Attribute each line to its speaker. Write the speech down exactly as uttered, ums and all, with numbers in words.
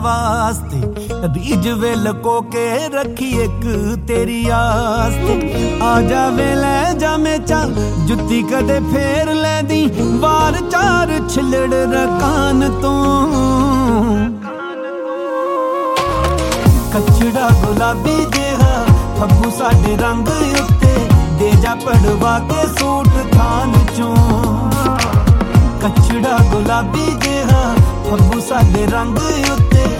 Speaker 1: वास्ते रीज वे लको के रखी एक तेरी आस्ते आ जावे ले जामे चा जुत्ती कदे फेर ले दी वार चार छिलड़ रकान तो कचड़ा गुलाबी जेहा फग्गू साडे रंग उत्ते दे जा पड़वा के सूट थान चों कचड़ा गुलाबी जेहा फग्गू साडे रंग उत्ते